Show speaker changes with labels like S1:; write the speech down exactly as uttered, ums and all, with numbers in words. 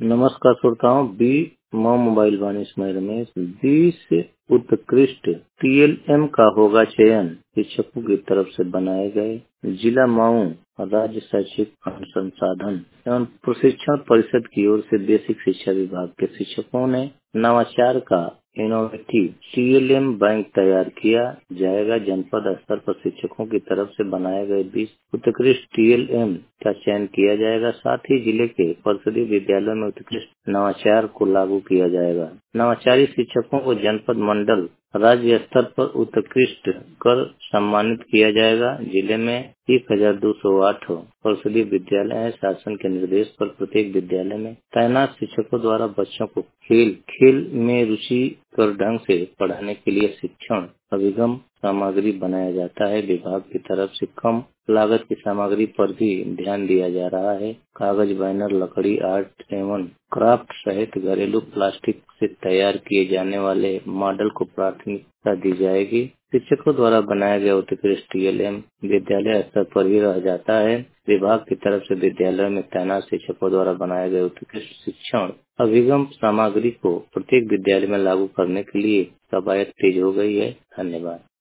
S1: नमस्कार श्रोताओं, बी मौ मोबाइल वाणी में रमेश। बीस उत्कृष्ट टीएलएम का होगा चयन, शिक्षकों की तरफ से बनाए गए। जिला मऊ राज्य शैक्षिक संसाधन एवं प्रशिक्षण परिषद की ओर से बेसिक शिक्षा विभाग के शिक्षकों ने नवाचार का इनोवेटिव टीएलएम बैंक तैयार किया जाएगा। जनपद स्तर पर शिक्षकों की तरफ से बनाए गए बीस उत्कृष्ट टीएलएम का चयन किया जाएगा। साथ ही जिले के परिषदीय विद्यालयों में उत्कृष्ट नवाचार को लागू किया जाएगा। नवाचारी शिक्षकों को जनपद मंडल राज्य स्तर पर उत्कृष्ट कर सम्मानित किया जाएगा। जिले में एक हजार दो सौ आठ परिषदीय विद्यालय है। शासन के निर्देश पर प्रत्येक विद्यालय में तैनात शिक्षकों द्वारा बच्चों को खेल खेल में रुचि कर ढंग से पढ़ाने के लिए शिक्षण अभिगम सामग्री बनाया जाता है। विभाग की तरफ से कम लागत की सामग्री पर भी ध्यान दिया जा रहा है। कागज, बैनर, लकड़ी आर्ट एवं क्राफ्ट सहित घरेलू प्लास्टिक से तैयार किए जाने वाले मॉडल को प्राथमिकता दी जाएगी। शिक्षकों द्वारा बनाया गया उत्कृष्ट टीएलएम विद्यालय स्तर पर ही रह जाता है। विभाग की तरफ से विद्यालय में तैनात शिक्षकों द्वारा बनाए गए उत्कृष्ट शिक्षण अभिगम सामग्री को प्रत्येक विद्यालय में लागू करने के लिए कवायद तेज हो गई है। धन्यवाद।